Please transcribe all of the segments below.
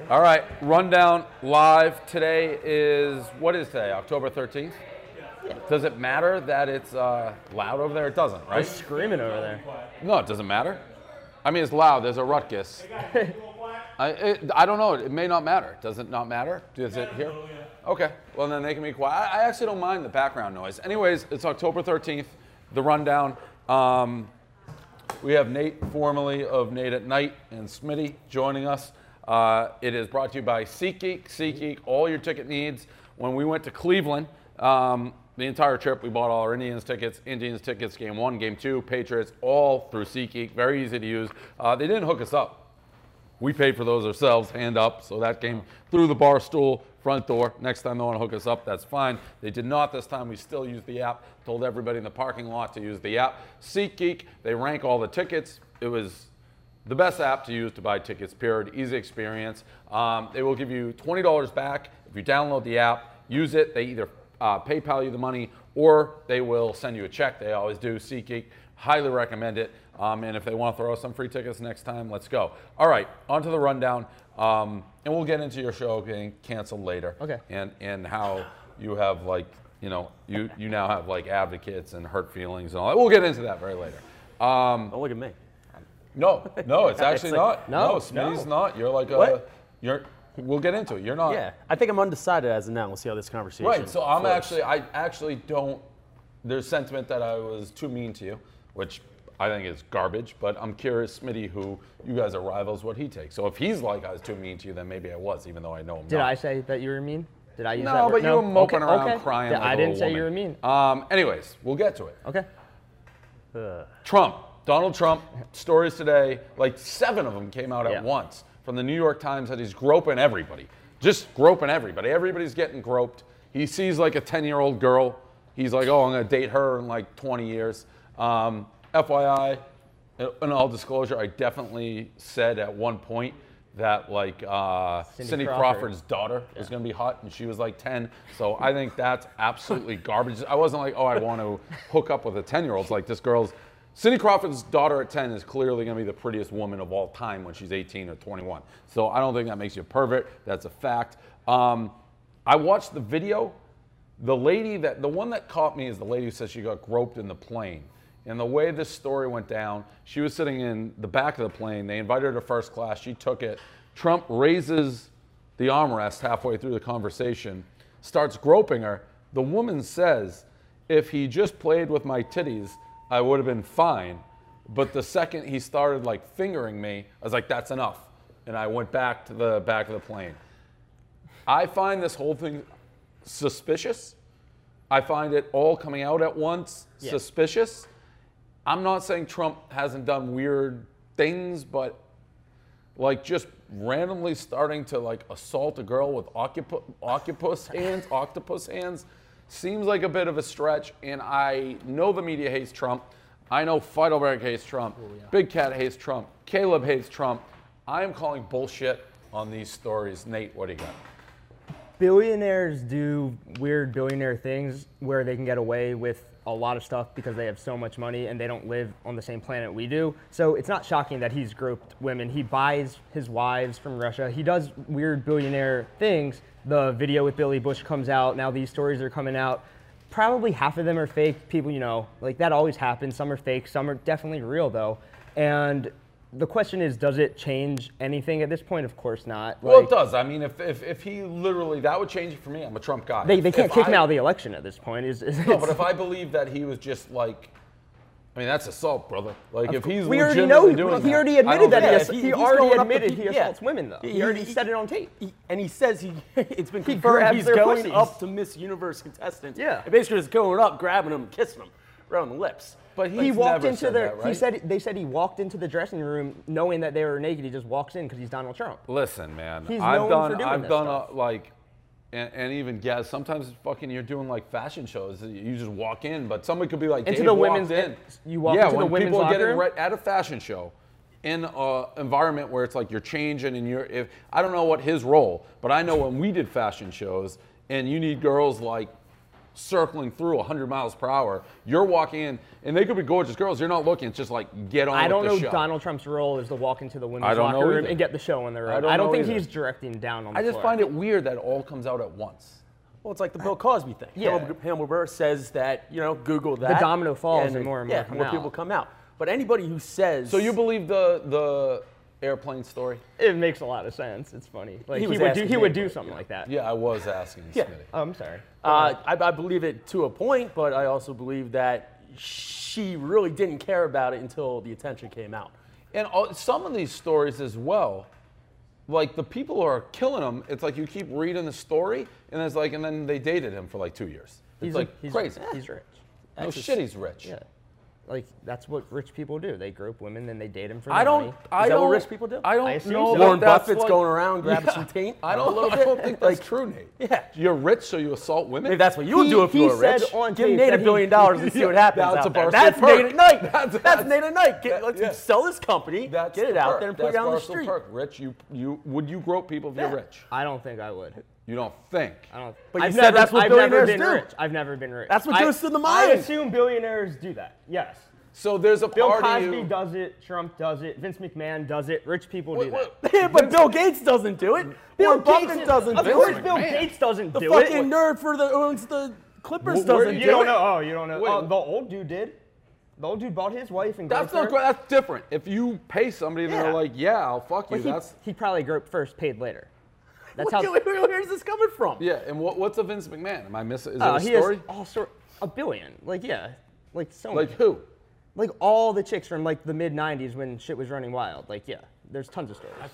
All right, Rundown live. Today is, what is today, October 13th? Yeah. Does it matter that it's loud over there? It doesn't, right? They're screaming over there. No, it doesn't matter. I mean, it's loud. There's a ruckus. I don't know. It may not matter. Does it not matter? Does it here? Okay. Well, then they can be quiet. I actually don't mind the background noise. Anyways, it's October 13th, the Rundown. We have Nate, formerly of Nate at Night, and Smitty joining us. It is brought to you by SeatGeek. SeatGeek, all your ticket needs. When we went to Cleveland, the entire trip, we bought all our Indians tickets, game 1, game 2, Patriots, all through SeatGeek. Very easy to use. They didn't hook us up. We paid for those ourselves, hand up, so that came through the bar stool, front door. Next time they want to hook us up, that's fine. They did not this time. We still use the app. Told everybody in the parking lot to use the app. SeatGeek, they rank all the tickets. It was the best app to use to buy tickets, period. Easy experience. They will give you $20 back if you download the app, use it. They either PayPal you the money or they will send you a check. They always do. SeatGeek, highly recommend it. And if they want to throw us some free tickets next time, let's go. All right, on to the Rundown. And we'll get into your show getting canceled later. Okay. And how you have, like, you know, you now have like advocates and hurt feelings and all that. We'll get into that very later. Don't look at me. No, it's actually like, not. No, Smitty's not. You're like we'll get into it. You're not. Yeah, I think I'm undecided as of now. We'll see how this conversation Right, so flows. I actually don't, there's sentiment that I was too mean to you, which I think is garbage, but I'm curious, Smitty, who you guys are rivals, what he takes. So if he's like I was too mean to you, then maybe I was, even though I know him. Did I say that you were mean? Did I use that No, word? but you were moping around crying Yeah, like I a didn't little say you were woman. mean. Anyways, we'll get to it. Okay. Trump, Donald Trump, stories today, like 7 of them came out Yeah. at once from the New York Times that he's groping everybody. Just groping everybody. Everybody's getting groped. He sees like a 10-year-old girl. He's like, oh, I'm going to date her in like 20 years. FYI, in all disclosure, I definitely said at one point that like Cindy Crawford's daughter is going to be hot, and she was like 10. So I think that's absolutely garbage. I wasn't like, oh, I want to hook up with a 10-year-old. It's like this girl's, Cindy Crawford's daughter at 10 is clearly going to be the prettiest woman of all time when she's 18 or 21. So I don't think that makes you a pervert. That's a fact. I watched the video. The one that caught me is the lady who says she got groped in the plane. And the way this story went down, she was sitting in the back of the plane. They invited her to first class. She took it. Trump raises the armrest halfway through the conversation, starts groping her. The woman says, if he just played with my titties, I would have been fine. But the second he started like fingering me, I was like, that's enough. And I went back to the back of the plane. I find this whole thing suspicious. I find it all coming out at once suspicious. I'm not saying Trump hasn't done weird things, but like just randomly starting to like assault a girl with octopus hands seems like a bit of a stretch. And I know the media hates Trump. I know Feidelberg hates Trump. Big Cat hates Trump. Caleb hates Trump. I am calling bullshit on these stories. Nate, what do you got? Billionaires do weird billionaire things where they can get away with a lot of stuff because they have so much money and they don't live on the same planet we do. So it's not shocking that he's groped women. He buys his wives from Russia. He does weird billionaire things. The video with Billy Bush comes out. Now these stories are coming out. Probably half of them are fake. People, you know, like that always happens. Some are fake. Some are definitely real though. And the question is, does it change anything at this point? Of course not. Well, it does. I mean, if he literally, that would change it for me. I'm a Trump guy. They can't kick him out of the election at this point. No, but if I believe that he was just like, I mean, that's assault, brother. Like, if he's we already legitimately know doing he already admitted that he already admitted he yeah. assaults women though. He already said it on tape. And he says it's been confirmed grabs he's their going pussies. up to Miss Universe contestants. Yeah. And basically just going up, grabbing them, kissing them around the lips. But He walked into that, right? they said he walked into the dressing room knowing that they were naked. He just walks in because he's Donald Trump. Listen, man, He's I've known for done doing this stuff. like, and even guess sometimes it's fucking you're doing like fashion shows. You just walk in, but somebody could be like, Into Dave the walked women's in. You walk into the when women's people are locker getting room? at a fashion show in an environment where it's like you're changing and if I don't know what his role, but I know when we did fashion shows and you need girls like circling through 100 miles per hour. You're walking in, and they could be gorgeous girls. You're not looking. It's just like, get on I don't with know the show. Donald Trump's role is to walk into the I women's don't know locker room either. and get the show on the road. I I don't don't know think either. he's directing down on the I just floor. find it weird that it all comes out at once. Well, it's like the Bill Cosby thing. Yeah. Himmelberg says that, Google that. domino falls and more yeah, come more out. people come out. But anybody who says. So you believe the airplane story? It makes a lot of sense. It's funny. Like He was would asking he would me, do but, something like that. Yeah, I was asking Yeah. Smitty. Oh, I'm sorry. I believe it to a point, but I also believe that she really didn't care about it until the attention came out. And some of these stories as well, like the people who are killing him, it's like you keep reading the story, and it's like, and then they dated him for like 2 years. It's like crazy. He's rich. No shit, he's rich. Yeah. Like that's what rich people do. They grope women, then they date them for I the don't. money. I Is that don't. what rich people do? I don't I assume know. so. that Warren that's Buffett's like- going around grabbing Yeah. some taint. I a don't. little I bit. don't think that's true, Nate. Yeah. You're rich, so you assault women. Maybe that's what you would do if you he were rich. said on Give tape Nate that $1 billion and see what happens That's out a there. Barstool That's perk. Nate at night. That's- That's Nate at night. yeah. Let's sell this company, That's get it the out perk. there, and put it That's down the Barstool street. Perk. Rich, would you grope people if you're Yeah. rich? I don't think I would. You don't think? I don't. But you I've said never, that's what I've never billionaires been do. rich. I've never been rich. That's what goes through the I mind. assume billionaires do that. Yes. So there's a Bill part of Cosby you. does it. Trump does it. Vince McMahon does it. Rich people do that. Yeah, but Bill Gates doesn't do it. Warren Buffett doesn't Of do course, it. Bill McMahon. Gates doesn't The do fucking it. nerd for the owns the Clippers Where doesn't you do You don't it. know. Oh, you don't know. Wait. Oh, the old dude did. The old dude bought his wife and That's groped not. her. That's different. If you pay somebody, and they're Yeah. like, "Yeah, I'll fuck you." But he probably groped first, paid later. That's how. Where's this coming from? Yeah. And what's a Vince McMahon? Am I missing? Is Oh, it a he story? has all sort. $1 billion. Like yeah. Like so. Like many. who? Like all the chicks from like the mid '90s when shit was running wild. Like yeah. There's tons of stories.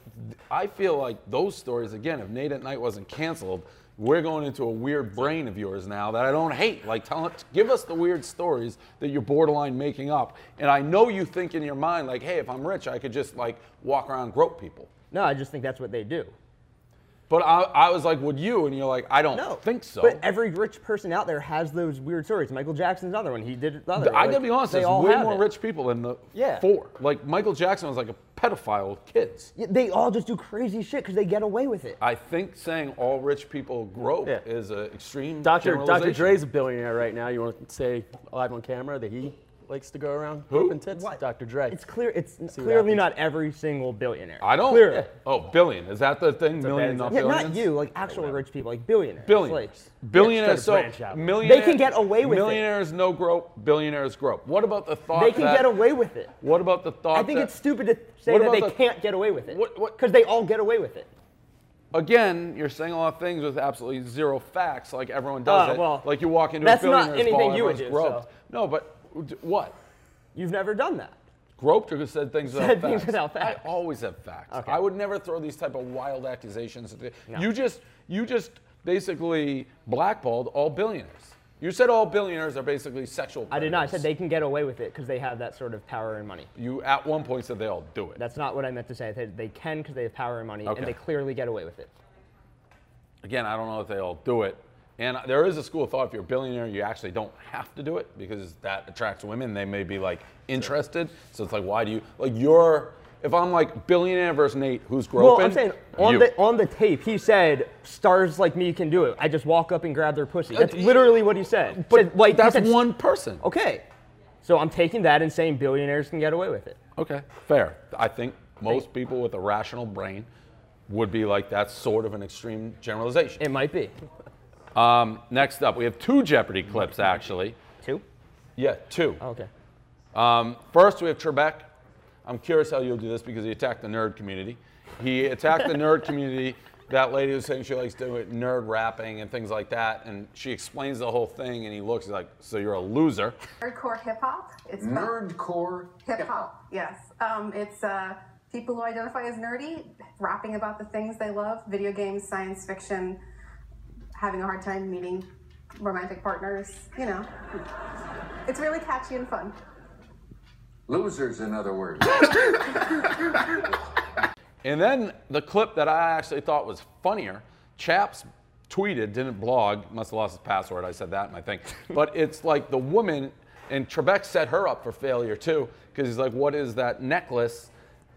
I feel like those stories again. If Nate at Night wasn't canceled, we're going into a weird brain of yours now that I don't hate. Like, give us the weird stories that you're borderline making up. And I know you think in your mind, like, hey, if I'm rich, I could just like walk around and grope people. No, I just think that's what they do. But I was like, would you? And you're like, I don't think so. But every rich person out there has those weird stories. Michael Jackson's another one. He did it the other way. I gotta be honest, they there's all way have more it. rich people than the Yeah. four. Like Michael Jackson was like a pedophile with kids. Yeah, they all just do crazy shit because they get away with it. I think saying all rich people grope Yeah. is an extreme Dr. generalization. Dre's a billionaire right now. You want to say live on camera that he likes to go around groping tits? What? Dr. Dre. It's clear. It's what clearly happens. not every single billionaire. I don't. Clearly. Oh, billion. Is that the thing? Million, not Yeah, billions? not you. Like actual rich people, like billionaires. Billionaires. Like, Billionaires. try to So branch out. millionaires. They can get away with it. Millionaires no grope. Billionaires grope. What about the thought they can that? get away with it. What about the thought? I think that, it's stupid to say What that about they the- can't get away with it. What- Because they all get away with it. Again, you're saying a lot of things with absolutely zero facts, like everyone does it. well, Like you walk into that's a not billionaire's anything ball, you would everyone's do, groped. so. No, but what? You've never done that. Groped or said things without Said facts? things without facts. I always have facts. Okay. I would never throw these type of wild accusations. No. You just basically blackballed all billionaires. You said all billionaires are basically sexual I did not. I said predators. they can get away with it because they have that sort of power and money. You at one point said they all do it. That's not what I meant to say. I said they can because they have power and money, Okay. and they clearly get away with it. Again, I don't know if they all do it. And there is a school of thought if you're a billionaire, you actually don't have to do it because that attracts women. They may be like interested. So it's like, why do you, like if I'm like billionaire versus Nate, who's groping? Well, I'm saying on the tape, he said stars like me can do it. I just walk up and grab their pussy. That's literally what he said. But Said, like, he that's said, one person. Okay, so I'm taking that and saying billionaires can get away with it. Okay, fair. I think most people with a rational brain would be like, that's sort of an extreme generalization. It might be. Next up, we have 2 Jeopardy clips, actually. 2? Yeah, 2. Oh, okay. First, we have Trebek. I'm curious how you'll do this because he attacked the nerd community. He attacked the nerd community. That lady was saying she likes doing nerd rapping and things like that, and she explains the whole thing, and he looks like, so you're a loser. Nerdcore hip hop. It's Nerdcore hip hop. Yes. It's people who identify as nerdy, rapping about the things they love: video games, science fiction, having a hard time meeting romantic partners. You know, it's really catchy and fun. Losers, in other words. And then the clip that I actually thought was funnier, Chaps tweeted, didn't blog, must have lost his password, I said that in my thing. But it's like the woman, and Trebek set her up for failure too, because he's like, what is that necklace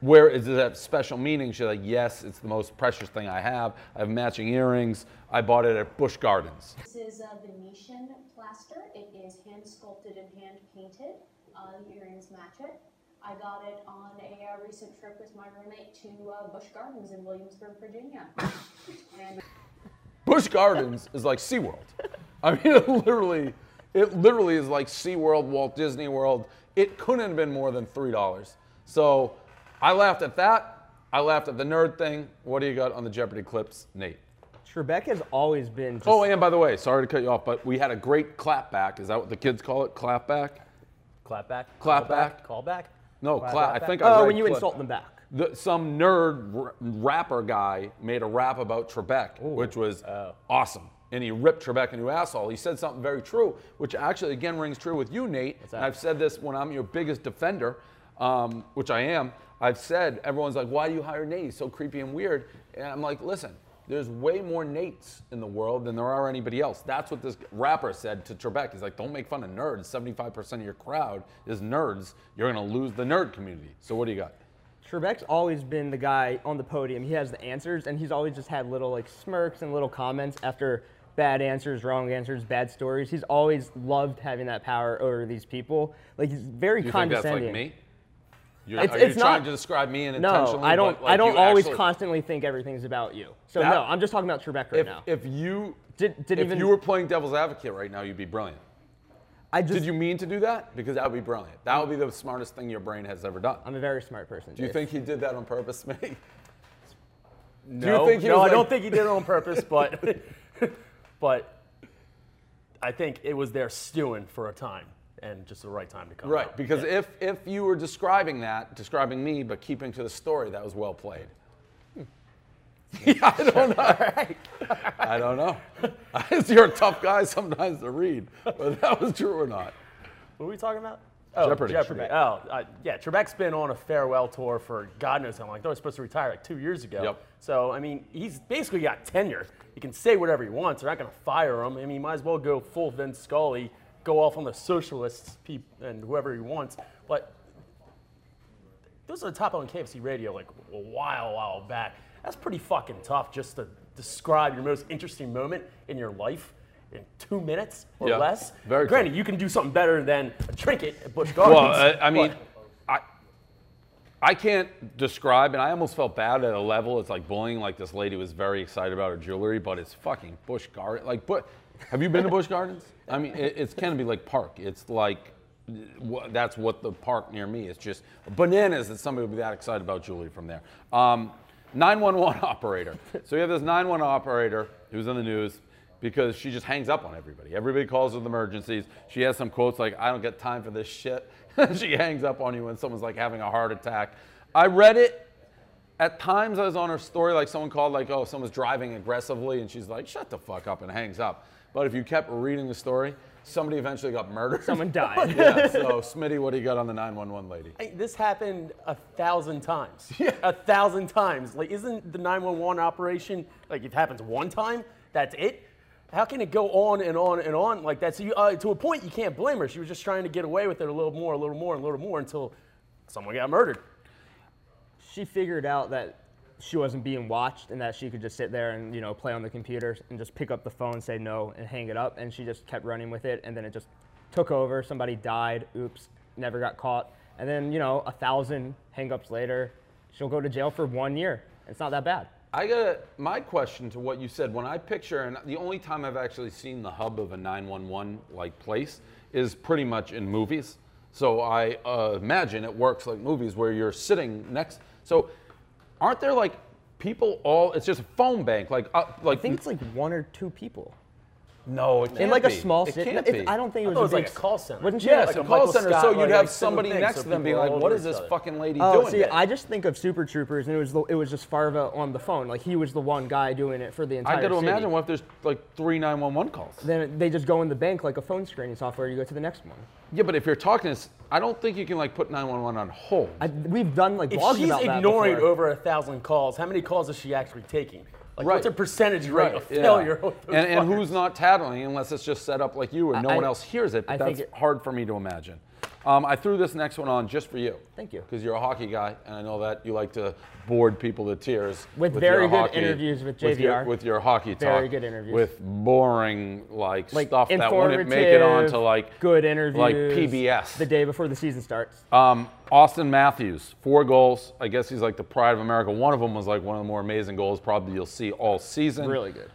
Where is that special meaning? She's like, yes, it's the most precious thing I have. I have matching earrings. I bought it at Busch Gardens. This is Venetian plaster. It is hand sculpted and hand painted. The earrings match it. I got it on a recent trip with my roommate to Busch Gardens in Williamsburg, Virginia. And Busch Gardens is like SeaWorld. I mean, it literally is like SeaWorld, Walt Disney World. It couldn't have been more than $3. So I laughed at that. I laughed at the nerd thing. What do you got on the Jeopardy clips, Nate? Trebek has always been just, Oh, and by the way, sorry to cut you off, but we had a great clapback. Is that what the kids call it? Clapback? Clapback. Clapback. Callback. No, I think I oh, read when you clip. insult them back. Some nerd rapper guy made a rap about Trebek, which was awesome. And he ripped Trebek a new asshole. He said something very true, which actually, again, rings true with you, Nate. What's that? And I've said this when I'm your biggest defender, which I am. I've said, everyone's like, why do you hire Nate? He's so creepy and weird. And I'm like, listen, there's way more Nates in the world than there are anybody else. That's what this rapper said to Trebek. He's like, don't make fun of nerds. 75% of your crowd is nerds. You're going to lose the nerd community. So what do you got? Trebek's always been the guy on the podium. He has the answers, and he's always just had little like smirks and little comments after bad answers, wrong answers, bad stories. He's always loved having that power over these people. Like, he's very Do you think that's condescending. like me? It's Are you not- trying to describe me unintentionally? No, I don't. but, like, I don't you always actually- constantly think everything's about you. So That- no, I'm just talking about Trebek right now. If you Did if even- you were playing devil's advocate right now, you'd be brilliant. I just. Did you mean to do that? Because that would be brilliant. That would be the smartest thing your brain has ever done. I'm a very smart person. Do you think he did that on purpose, mate? No, think he no, was I like- don't think he did it on purpose, but but I think it was there stewing for a time and just the right time to come Right, out. because if you were describing me, but keeping to the story, that was well played. Yeah, I don't know. I don't know. You're a tough guy sometimes to read, but that was true or not. What were we talking about? Oh, Jeopardy. Jeopardy. Oh, yeah. Trebek's been on a farewell tour for God knows how long. I thought he was supposed to retire like 2 years ago. Yep. So, I mean, he's basically got tenure. He can say whatever he wants. They're not going to fire him. I mean, he might as well go full Vince Scully, go off on the socialists and whoever he wants. But those are the top on KFC radio like a while back. That's pretty fucking tough just to describe your most interesting moment in your life in 2 minutes or Yeah, less. very Granted, tough. you can do something better than a trinket at Busch Gardens. Well, I mean, but- I can't describe, and I almost felt bad at a level. It's like bullying. Like this lady was very excited about her jewelry, but it's fucking Busch Gardens. Like, have you been to Busch Gardens? I mean, it's Kennedy Lake Park. It's like that's what the park near me. It's just bananas that somebody would be that excited about jewelry from there. 911 operator. So you have this 911 operator who's in the news because she just hangs up on everybody. Everybody calls with emergencies. She has some quotes like, I don't get time for this shit. She hangs up on you when someone's like having a heart attack. I read it. At times I was on her story, like someone called like, oh, someone's driving aggressively, and she's like, shut the fuck up, and hangs up. But if you kept reading the story, somebody eventually got murdered. Someone died. Yeah, so Smitty, what do you got on the 911 lady? This happened 1,000 times. Yeah. 1,000 times. Like, isn't the 911 operation, like, if it happens one time, that's it? How can it go on and on and on like that? So you, to a point, you can't blame her. She was just trying to get away with it a little more until someone got murdered. She figured out that she wasn't being watched and that she could just sit there and play on the computer and just pick up the phone, say no, and hang it up. And she just kept running with it, and then it just took over. Somebody died. Oops, never got caught. And then 1,000 hang-ups later, she'll go to jail for 1 year. It's not that bad. I got my question to what you said. When I picture, and the only time I've actually seen the hub of a 911 like place is pretty much in movies. So I imagine it works like movies where you're sitting next. So aren't there like people all? It's just a phone bank. Like I think it's like 1 or 2 people. no, it can't In like be. a small It city. can't be. I don't think it was, thought it was a like big a call center. Wasn't she? Yes, Like a a call Michael center. Scott, So you'd like have similar somebody thing, next so to them being people like, all "What know is this each other." fucking lady Oh, doing?" see, I just think of Super Troopers, and it was just Farva on the phone. Like he was the one guy doing it for the entire I got to city. imagine what if there's like 3 911 calls. Then they just go in the bank like a phone screening software. You go to the next one. Yeah, but if you're talking, I don't think you can like put 911 on hold. We've done like If blogs she's about that ignoring before. over 1,000 calls, how many calls is she actually taking? Like, Right. what's her percentage rate of yeah. failure? with those And fuckers? who's not tattling unless it's just set up like you and no I- one else hears it, but I that's think hard for me to imagine. I threw this next one on just for you. Thank you. Because you're a hockey guy, and I know that you like to bored people to tears. With your very good hockey- interviews with With JVR. with your hockey talk. Very good interviews. With boring, like Like stuff that wouldn't make it on to like good interviews. like PBS. The day before the season starts. Austin Matthews, 4 goals. I guess he's like the pride of America. One of them was like one of the more amazing goals probably you'll see all season. Really good.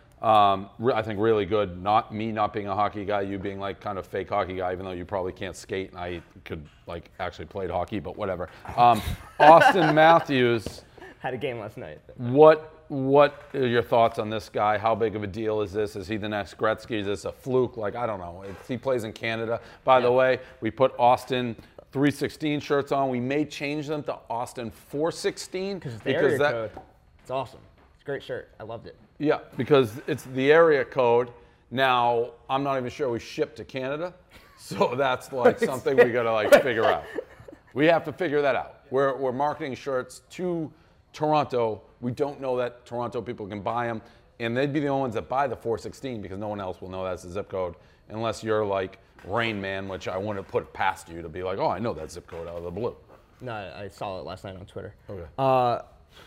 I think really good. Not me not being a hockey guy, you being like kind of fake hockey guy, even though you probably can't skate and I could like actually played hockey, but whatever. Austin Matthews. Had a game last night. What are your thoughts on this guy? How big of a deal is this? Is he the next Gretzky? Is this a fluke? Like, I don't know. He plays in Canada. By the way, we put Austin 316 shirts on. We may change them to Austin 416 Because it's the area code. It's awesome. It's a great shirt. I loved it. Yeah, because it's the area code. Now, I'm not even sure we ship to Canada, so that's like something we gotta like figure out. We have to figure that out. We're marketing shirts to Toronto. We don't know that Toronto people can buy them, and they'd be the only ones that buy the 416 because no one else will know that's the zip code unless you're like Rain Man, which I wouldn't put past you to be like, oh, I know that zip code out of the blue. No, I saw it last night on Twitter. Okay.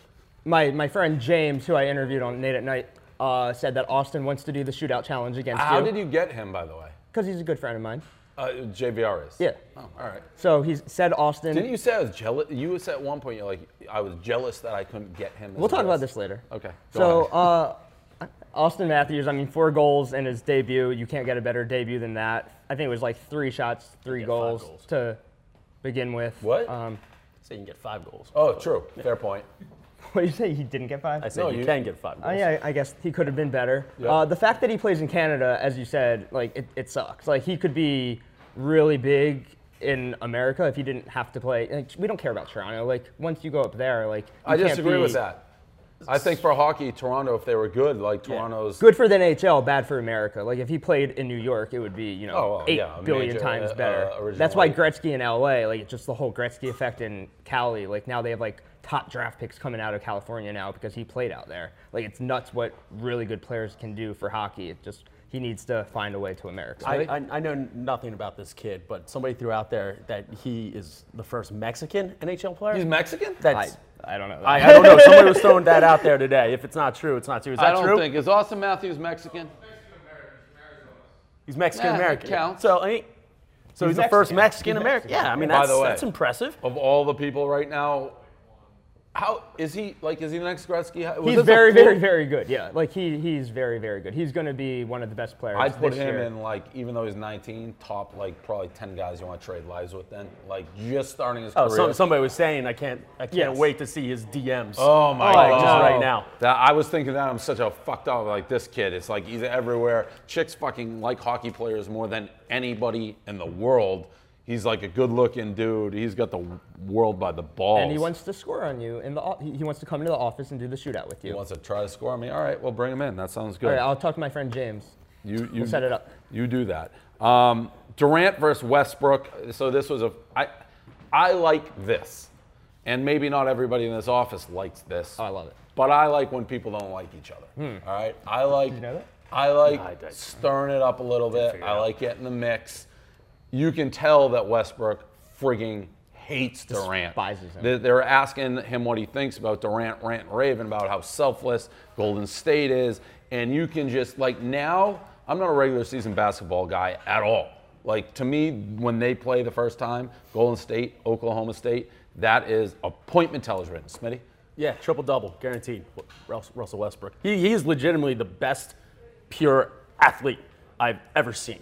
My friend James, who I interviewed on Nate at Night, said that Austin wants to do the shootout challenge against How you. did you get him, by the way? Because he's a good friend of mine. JVR is. Yeah. Oh, all right. So he said Austin. Didn't you say I was jealous? You said at one point you're like, I was jealous that I couldn't get him. We'll talk about this later. Okay. So Austin Matthews, I mean, 4 goals in his debut. You can't get a better debut than that. I think it was like 3 shots, 3 goals, 5 goals to begin with. What? So you can get 5 goals. Oh, true. Fair point. What did you say? He didn't get 5? I said No, you you- can get 5 goals. Yeah, I guess he could have been better. Yeah. The fact that he plays in Canada, as you said, like it sucks. Like he could be really big in America if he didn't have to play. Like, we don't care about Toronto. Like once you go up there, like you I can't disagree be with that. I think for hockey, Toronto, if they were good, like Toronto's. Good for the NHL, bad for America. Like if he played in New York, it would be $8 billion major, times better. original That's why league. Gretzky in LA, like it's just the whole Gretzky effect in Cali. Like now they have like top draft picks coming out of California now because he played out there. Like it's nuts what really good players can do for hockey. It just he needs to find a way to America. I know nothing about this kid, but somebody threw out there that he is the first Mexican NHL player. He's Mexican? That's I don't know. That. I don't know. Somebody was throwing that out there today. If it's not true, it's not true. Is that I don't true? think. Is Austin Matthews Mexican? He's Mexican American. Yeah, it counts. So he's the first Mexican. Mexican He's American. Mexican. Yeah, I mean By the way. that's impressive. Of all the people right now, how is he? Like, is he the next Gretzky? Was He's this a very, fluke? very, very good. Yeah, like he's very, very good. He's going to be one of the best players. I'd put this him year. in like, even though he's 19, top like probably 10 guys you want to trade lives with. Then like just starting his Oh, career. somebody was saying I can't Yes. wait to see his DMs. Oh my like, god! just right now. That I was thinking that I'm such a fucked up like this kid. It's like he's everywhere. Chicks fucking like hockey players more than anybody in the world. He's like a good-looking dude. He's got the world by the balls. And he wants to score on you. He wants to come into the office and do the shootout with you. He wants to try to score on me. All right, well, bring him in. That sounds good. All right, I'll talk to my friend James. You set it up. You do that. Durant versus Westbrook. So this was I like this, and maybe not everybody in this office likes this. Oh, I love it. But I like when people don't like each other. All right, I like. Did you know that? I like I did. stirring it up a little bit. figure it I out. like getting the mix. You can tell that Westbrook frigging hates Durant. Despises him. They're asking him what he thinks about Durant, rant and raving about how selfless Golden State is, and you can just like now. I'm not a regular season basketball guy at all. Like to me, when they play the first time, Golden State, Oklahoma State, that is appointment television. Smitty. Yeah, triple-double, guaranteed. Russell Westbrook. He is legitimately the best pure athlete I've ever seen.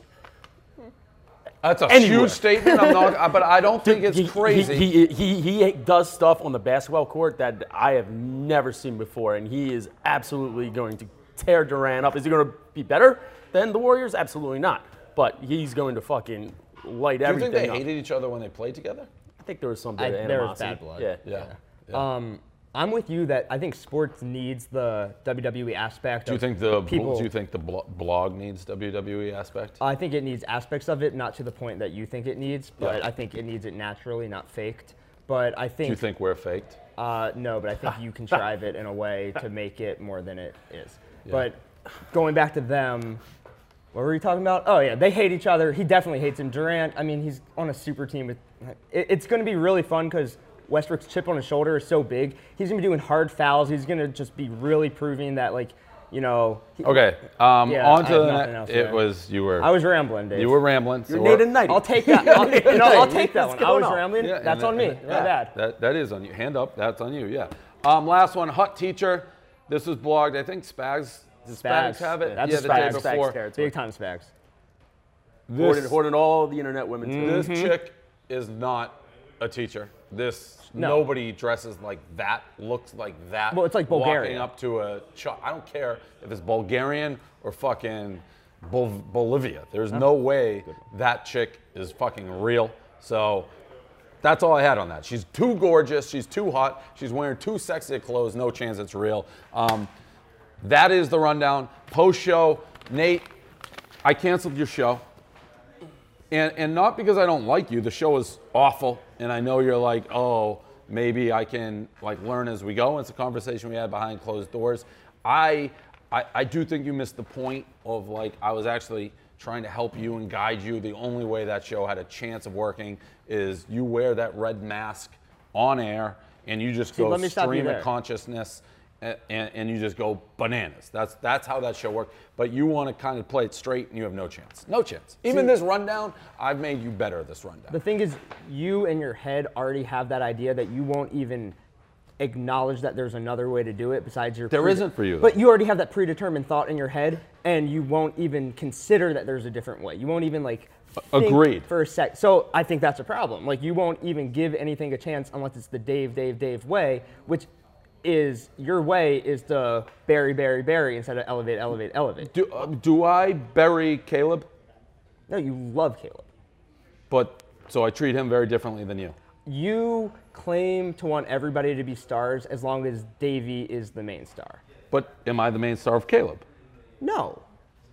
That's a Anywhere. huge statement. I'm not, but I don't think it's crazy. He does stuff on the basketball court that I have never seen before, and he is absolutely going to tear Durant up. Is he going to be better than the Warriors? Absolutely not. But he's going to fucking light Do you everything think they up. hated each other when they played together? I think there was some bit of There was animosity. bad blood. Yeah. Yeah. I'm with you that I think sports needs the WWE aspect. Do you of think the people? Do you think the blog needs WWE aspect? I think it needs aspects of it, not to the point that you think it needs, but Yeah. I think it needs it naturally, not faked. But I think Do you think we're faked? no, but I think you contrive it in a way to make it more than it is. But going back to them, What were we talking about? Oh, yeah, they hate each other. He definitely hates him. Durant, I mean, he's on a super team. It's going to be really fun because Westbrook's chip on his shoulder is so big. He's going to be doing hard fouls. He's going to just be really proving that, like, you know. Okay, yeah, on to I have the nothing next. else It there. was, you were. I was rambling, Dave. You were rambling. You're Nate and Nighty. I'll take that. I'll take that one. I was on? rambling. Yeah, That's and on me. that- My bad. That is on you. Hand up. That's on you. Yeah. Last one. Hut teacher. This was blogged. I think Spags. Did Spags have it? That's yeah, a the day Spags. before. territory. Big time Spags. Hoarding all the internet women too. This chick is not a teacher. No. Nobody dresses like that, looks like that. Well, it's like Walking Bulgaria. up to a I don't care if it's Bulgarian or fucking Bolivia. There's no way that chick is fucking real. So that's all I had on that. She's too gorgeous. She's too hot. She's wearing too sexy of clothes. No chance it's real. That is the rundown. Post show, Nate, I canceled your show. And not because I don't like you. The show is awful, and I know you're like, oh, maybe I can like learn as we go. It's a conversation we had behind closed doors. I do think you missed the point of like I was actually trying to help you and guide you. The only way that show had a chance of working is you wear that red mask on air, and you just go let me stop you stream of there. consciousness. And you just go bananas. That's how that show worked. But you want to kind of play it straight, and you have no chance. No chance. Even this rundown, I've made you better this rundown. The thing is, you in your head already have that idea that you won't even acknowledge that there's another way to do it besides your. There isn't for you, though. But you already have that predetermined thought in your head, and you won't even consider that there's a different way. You won't even like. think Agreed. For a sec. So I think that's a problem. Like you won't even give anything a chance unless it's the Dave way, which. Is your way is the bury instead of elevate. Do I bury Caleb? No, you love Caleb. But so I treat him very differently than you. You claim to want everybody to be stars as long as Davey is the main star. But am I the main star of Caleb? No.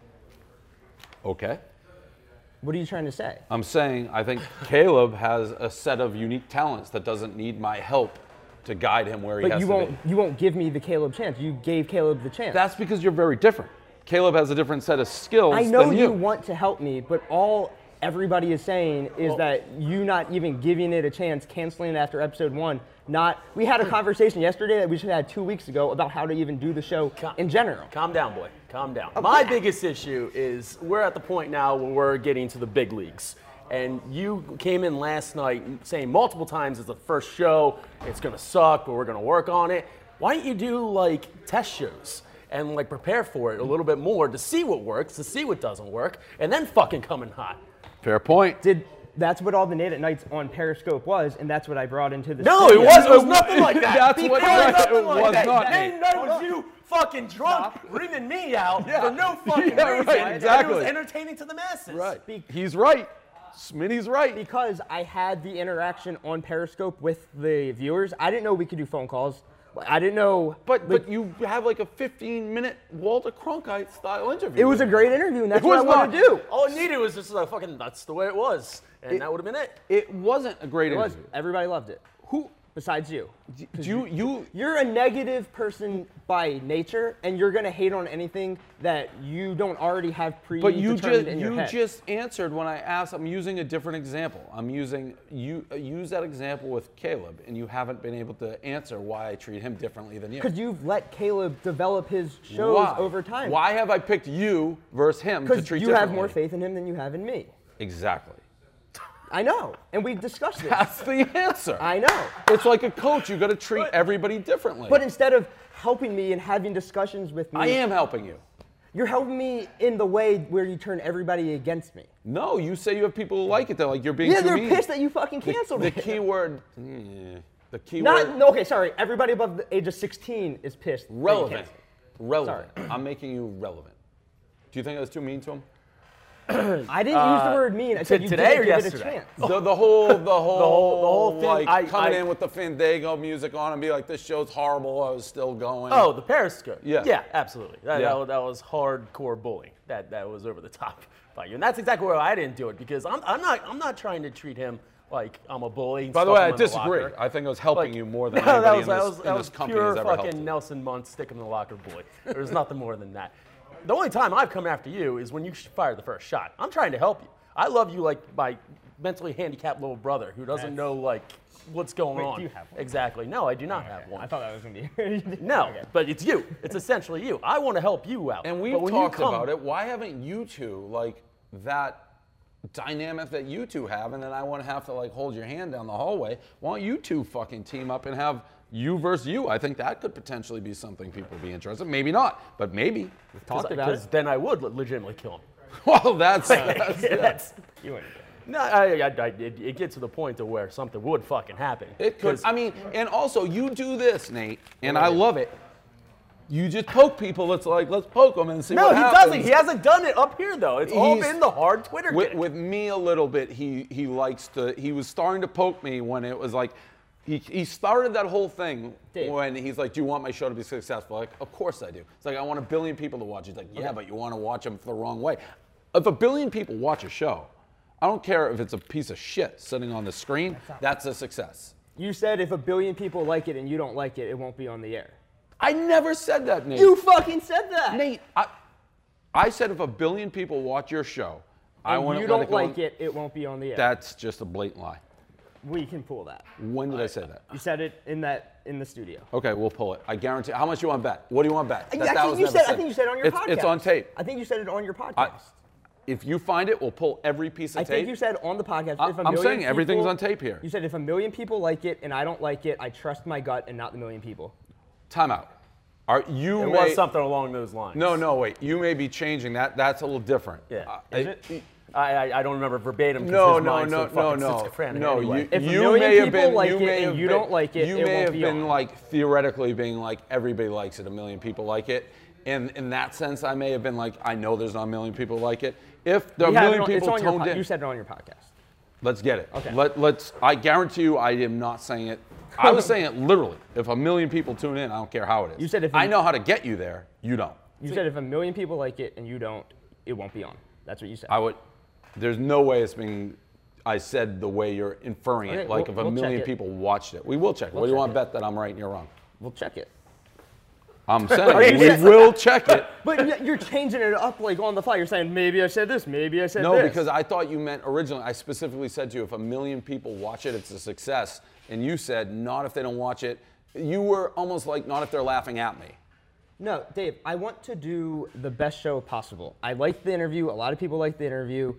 Okay. What are you trying to say? I'm saying I think Caleb has a set of unique talents that doesn't need my help to guide him where he But has to be. you won't give me the Caleb chance. You gave Caleb the chance. That's because you're very different. Caleb has a different set of skills I know than you want to help me, but all everybody is saying is that you not even giving it a chance, canceling it after episode 1. We had a conversation yesterday that we should have had 2 weeks ago about how to even do the show in general. Calm down, boy. Calm down. My biggest issue is we're at the point now where we're getting to the big leagues. And you came in last night saying multiple times it's the first show, it's gonna suck, but we're gonna work on it. Why don't you do like test shows and like prepare for it a little bit more to see what works, to see what doesn't work, and then fucking come in hot? Fair point. That's what all the Nate at Nights on Periscope was, and that's what I brought into the No, studio. it was nothing like that. That's what it Nothing was like not. that. Nate Night was you fucking drunk, reaming me out for no fucking Yeah, reason. right, And exactly. it was entertaining to the masses. Right. He's right. Smitty's right. Because I had the interaction on Periscope with the viewers. I didn't know we could do phone calls. I didn't know. But you have like a 15-minute Walter Cronkite style interview. It was a great interview, and that's It what I was want to not. do. All it needed was just fucking, that's the way it was. And that would have been it. It wasn't a great It was. interview. Everybody loved it. Who? Besides you. You You're a negative person by nature, and you're gonna hate on anything that you don't already have But you predetermined in your head. just answered when I asked. I'm using a different example. I'm using use that example with Caleb, and you haven't been able to answer why I treat him differently than you. Because you've let Caleb develop his shows Why? over time. Why have I picked you versus him to Because treat you have differently? more faith in him than you have in me. Exactly. I know, and we've discussed this. That's the answer. I know. It's like a coach. You got to treat everybody differently. But instead of helping me and having discussions with me, I am helping you. you're helping me in the way where you turn everybody against me. No, you say you have people who like it. They're like, you're being Yeah, too they're mean. pissed that you fucking canceled The it. key word. The key word. Okay, sorry. Everybody above the age of 16 is pissed. that you Relevant. canceled. Relevant. I'm making you relevant. Do you think I was too mean to him? I didn't use the word mean. I said you today didn't or give it a yesterday? chance. The whole thing, like coming I- in with the Fandango music on and be like, this show's horrible. I was still going. Oh, the Periscope. Yeah. Yeah, absolutely. That was hardcore bullying. That was over the top by you. And that's exactly why I didn't do it, because I'm not trying to treat him like I'm a bully. And By the stuff way, him I in the disagree. locker. I think I was helping you more than No, anybody that in was this company pure has ever helped. fucking Nelson Muntz, stick him in the locker bully. There was nothing more than that. The only time I've come after you is when you fired the first shot. I'm trying to help you. I love you like my mentally handicapped little brother who doesn't know like what's going on. Do you have one? Exactly. No, I do not have one. I thought that was going to be. No, Okay. but it's you. It's essentially you. I want to help you out. And we've But when you talked come- about it. Why haven't you two like that dynamic that you two have, and then I want to have to like hold your hand down the hallway? Why don't you two fucking team up and have you versus you? I think that could potentially be something people would be interested. Maybe not, but maybe. Talked about Because it. then I would legitimately kill him. Well, that's You wouldn't. No, it gets to the point to where something would fucking happen. it could. 'Cause- I mean, and also you do this, Nate, and I love it. You just poke people. It's like let's poke them and see no, what he happens. doesn't. He hasn't done it up here though. It's all He's- been the hard Twitter. With, gig. with me a little bit, he likes to. He was starting to poke me when it was like. He started that whole thing Dave. when he's like, "Do you want my show to be successful?" Like, of course I do. It's like I want 1 billion people to watch. He's like, "Yeah, but you want to watch them the wrong way." If 1 billion people watch a show, I don't care if it's a piece of shit sitting on the screen. That's a success. You said if 1 billion people like it and you don't like it, it won't be on the air. I never said that, Nate. You fucking said that. Nate, I said if 1 billion people watch your show, I And want you to let don't it go on- like it, it won't be on the air. That's just a blatant lie. We can pull that. When did I say that? You said it in the studio. Okay, we'll pull it. I guarantee. How much you want to bet? What do you want to bet? I That think was you never said. I think you said it on your podcast. It's on tape. I think you said it on your podcast. If you find it, we'll pull every piece of I tape. think you said on the podcast. If a I'm million saying everything's people- on tape here. You said if 1 million people like it and I don't like it, I trust my gut and not the million people. Time out. You it may, was something along those lines. No, wait. You may be changing that. That's a little different. Yeah. Is it? I don't remember verbatim. 'cause No, his no, mind's no, so fucking no, schizophrenic no. anyway. If a You million may have people been, like you it may and have you been- don't like it, you it may won't have be been on. like theoretically being like everybody likes it, 1 million people like it. And in that sense, I may have been like, I know there's not 1 million people like it. If the We have it million on- it's people on your toned in, You said it on your podcast. let's get it. Okay. Let's. I guarantee you, I am not saying it. I was saying it literally. If 1 million people tune in, I don't care how it is. You said if I a- know how to get you there. You don't. You said if 1 million people like it and you don't, it won't be on. That's what you said. I would. There's no way it's being. I said the way you're inferring Okay, it. Like we'll if a check million it. people watched it, we will check it. We'll What do you check want to it. bet that I'm right and you're wrong? We'll check it. I'm saying we will check it. But you're changing it up like on the fly. You're saying maybe I said this, maybe I said No, this. because I thought you meant originally. I specifically said to you, if 1 million people watch it, it's a success. And you said, not if they don't watch it. You were almost like, not if they're laughing at me. No, Dave, I want to do the best show possible. I liked the interview. A lot of people liked the interview.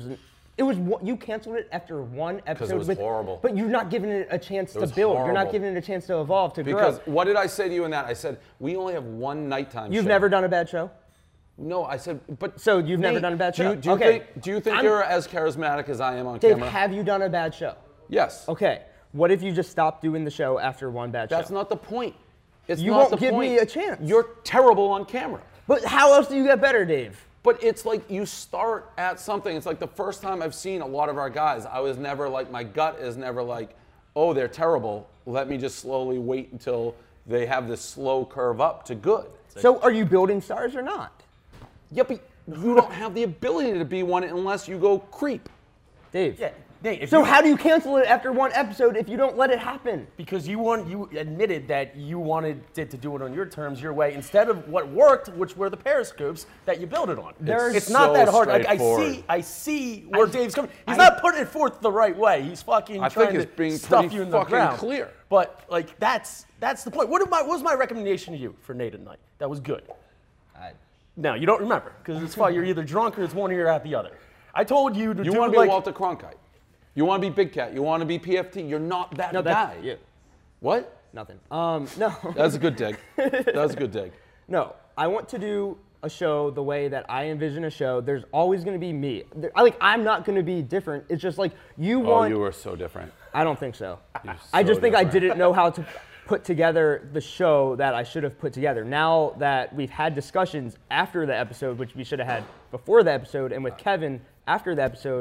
You canceled it after one episode. was horrible. But you're not giving it a chance to was build. You're not horrible. giving it a chance to evolve, to Because grow. what did I say to you in that? I said, we only have one nighttime You've show. never done a bad show? No, I said, but. So you've never Nate, done a bad do you- show? Do you, Okay. think I'm- you're as charismatic as I am on Dave, camera? have you done a bad show? Yes. Okay. What if you just stopped doing the show after one bad That's show? not the point. It's You not won't the give point. me a chance. You're terrible on camera. But how else do you get better, Dave? But it's like you start at something. It's like the first time I've seen a lot of our guys, I was never like, my gut is never like, oh, they're terrible. Let me just slowly wait until they have this slow curve up to good. So are you building stars or not? Yeah, but you don't have the ability to be one unless you go creep. Dave. Yeah, Nate, if So you- how do you cancel it after one episode if you don't let it happen? Because you admitted that you wanted it to do it on your terms, your way, instead of what worked, which were the periscopes that you built it on. It's not so that hard. Like straightforward. I see where Dave's coming. He's not putting it forth the right way. He's fucking I trying think it's to being stuff pretty you in the fucking ground. clear. But like that's the point. What was my recommendation to you for Nate at night? That was good. No, you don't remember because it's fine. You're either drunk or it's one ear out the other. I told you to You do want to be like Walter Cronkite. You want to be Big Cat. You want to be PFT. You're not that No, guy. that's you. What? Nothing. No. That's a good dig. That was a good dig. No. I want to do a show the way that I envision a show. There's always going to be me. I'm not going to be different. It's just like you Oh, want. you were so different. I don't think so. You're I so just think I different. didn't know how to put together the show that I should have put together. Now that we've had discussions after the episode, which we should have had before the episode, and with Kevin after the episode,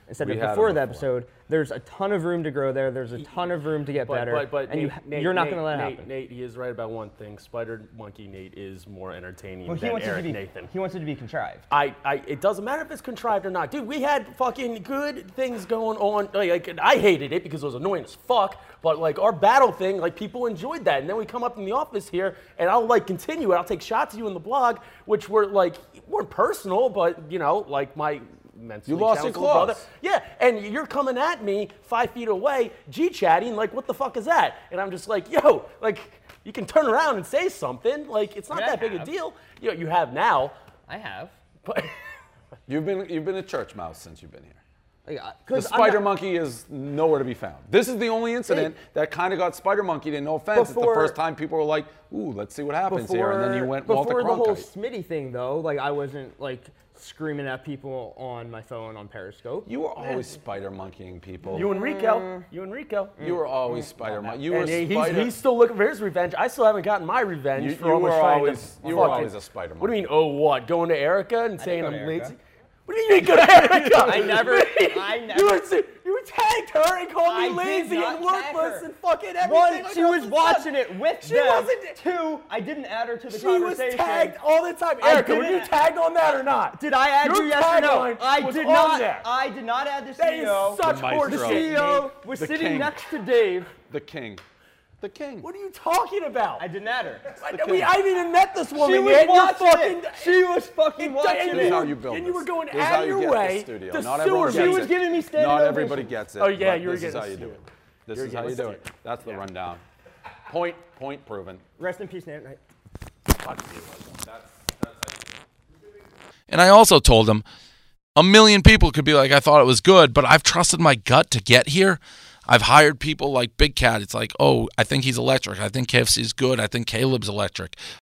instead We of had before him the before. episode. There's a ton of room to grow there. There's a ton of room to get better. And you're not going to let it happen. Nate, he is right about one thing. Spider Monkey Nate is more entertaining Well, than Eric Nathan. He wants it to be contrived. It doesn't matter if it's contrived or not. Dude, we had fucking good things going on. Like, I hated it because it was annoying as fuck. But, like, our battle thing, like, people enjoyed that. And then we come up in the office here, and I'll, like, continue it. I'll take shots at you in the blog, which were, like, weren't personal, but, you know, like, my mentally You lost your challenged little brother. claws. Yeah, and you're coming at me 5 feet away, G-chatting, like, what the fuck is that? And I'm just like, yo, like, you can turn around and say something. Like, it's not that big a deal. You have now. I have. But You've been a church mouse since you've been here. The 'Cause spider monkey is nowhere to be found. This is the only incident that kind of got spider monkeyed, and no offense, it's the first time people were like, ooh, let's see what happens here. And then you went Walter Before the whole Cronkite. Smitty thing, though, like, I wasn't, like, screaming at people on my phone on Periscope. You were always spider monkeying people. you and Rico. You were always spider monkey. You were And spider. he's still looking for his revenge. I still haven't gotten my revenge You- for you almost were trying always- to you were fucking- always a spider What do you monkey. mean, oh what? Going to Erica and saying go I'm to Erica. lazy? What do you mean go to Erica? I never- You tagged her and called me I did lazy not and tag worthless her. and fucking everything. One, like she that. was watching it with She them. wasn't- 2, I didn't add her to the She was conversation. tagged all the time. I Erica, were you didn't- tagged on that or not? Did I add Your you? Yes or no? tagline I was did on not. there. I did not add the That is CEO. such The The maestro. horseshit. CEO was The sitting king. next to Dave. The king. The king. What are you talking about? I didn't add her. I haven't even met this woman She was yet. You're watching fucking, it. She was fucking watching This is how it. you build and you this. were going This is how out of you your get way this studio. to Not sue everyone her. gets She it. was giving me standing Not ovation. everybody gets it. Oh, yeah, but you were this is getting how you do steered. it. This You're is how you getting do it. That's the rundown. Point proven. Rest in peace, Nate. Right. And I also told him a million people could be like, I thought it was good, but I've trusted my gut to get here. I've hired people like Big Cat. It's like, oh, I think he's electric. I think KFC's good. I think Caleb's electric.